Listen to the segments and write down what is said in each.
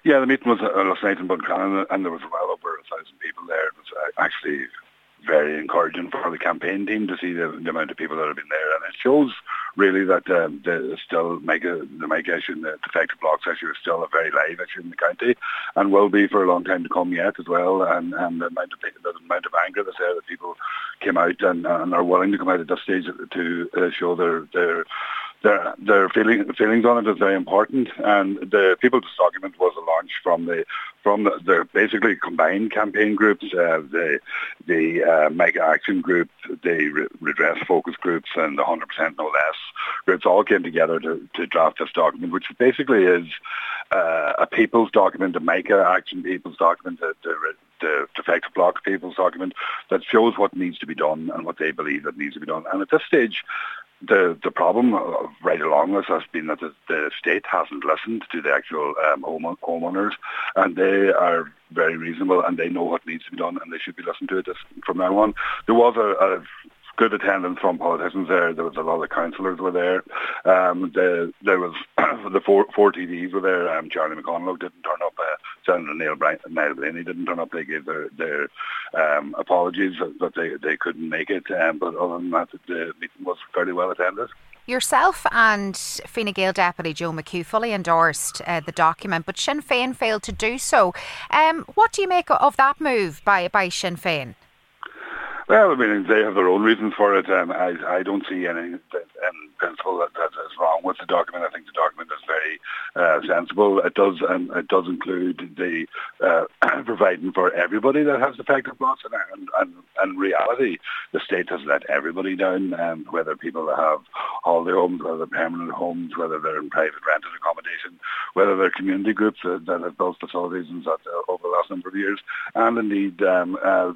Yeah, the meeting was last night in Buncrana, and there was well over 1,000 people there. It was actually very encouraging for the campaign team to see the amount of people that have been there, and it shows really that the Mica issue and the defective blocks issue is still a very live issue in the county, and will be for a long time to come yet as well. And the amount of anger that's there, that people came out and are willing to come out at this stage to show their feelings on it is very important. And the People's Document was a launch from the basically combined campaign groups, the Mica Action Group, the Redress Focus groups, and the 100% No Less groups all came together to draft this document, which basically is a People's Document, a Mica Action People's Document, the defective block People's Document that shows what needs to be done and what they believe that needs to be done. And at this stage, the problem right along this has been that the state hasn't listened to the actual homeowners, and they are very reasonable and they know what needs to be done, and they should be listened to it from now on. There was a good attendance from politicians there. There was a lot of councillors were there. There was the four TDs were there. Charlie McConalogue didn't turn up. Senator Niall Blaney didn't turn up. They gave their apologies that they couldn't make it. But other than that, the meeting was fairly well attended. Yourself and Fine Gael Deputy Joe McHugh fully endorsed the document, but Sinn Féin failed to do so. What do you make of that move by Sinn Féin? Well, I mean, they have their own reasons for it. I don't see any principle that is wrong with the document. I think the document is very sensible. It does include the providing for everybody that has defective blocks, and in reality, the state has let everybody down, whether people have holiday homes, whether they're permanent homes, whether they're in private rented accommodation, whether they're community groups that have built facilities and that over the last number of years, and indeed, I'm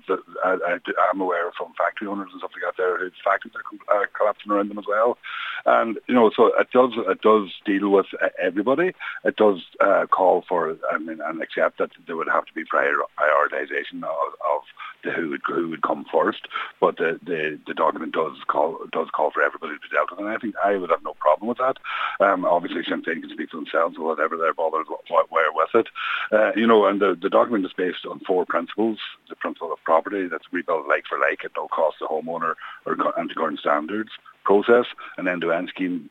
aware of some factory owners and stuff like that there whose factories are collapsing around them as well. And so it does deal with everybody. It does call for, and accept that there would have to be prioritisation of who would come first. But the document does call for everybody to be dealt with, and I think I would have no problem with that. Obviously, Sinn Féin can speak for themselves or whatever they're bothered with it. And the document is based on four principles: the principle of property, that's rebuilt like for like at no cost to the homeowner and to current standards. Process, an end-to-end scheme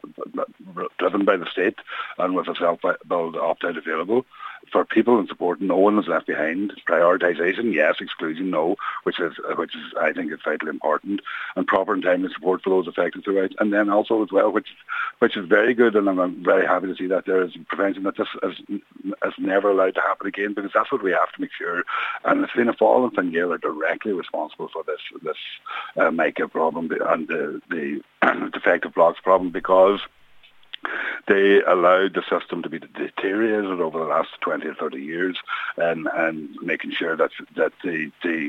driven by the state and with a self-build opt-out available. For people in support, no one is left behind. Prioritisation, yes. Exclusion, no. Which is I think is vitally important. And proper and timely support for those affected throughout. And then also as well, which is very good, and I'm very happy to see that there is prevention that this is never allowed to happen again, because that's what we have to make sure. And Fianna Fáil and Fine Gael are directly responsible for this Mica problem and the defective blocks problem, because they allowed the system to be deteriorated over the last 20 or 30 years, and making sure that the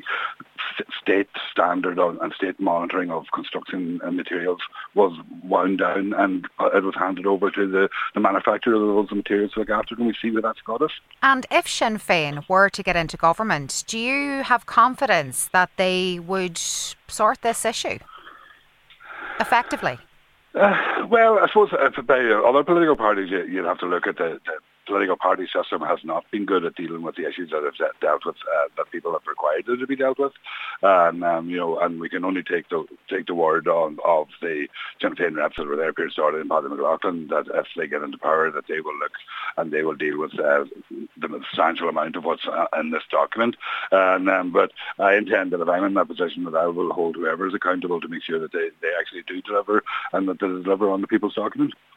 state standard and state monitoring of construction materials was wound down, and it was handed over to the manufacturer of those materials to look after them. We see where that's got us. And if Sinn Féin were to get into government, do you have confidence that they would sort this issue effectively? Well, I suppose by other political parties, you'd have to look at the political party system has not been good at dealing with the issues that have dealt with that people have required it to be dealt with, and we can only take the word of the Sinn Féin reps that were there, Pearse Doherty and Paddy McLaughlin, that if they get into power, that they will look and they will deal with the substantial amount of what's in this document. But I intend that if I'm in that position, that I will hold whoever is accountable to make sure that they actually do deliver, and that they deliver on the People's Document.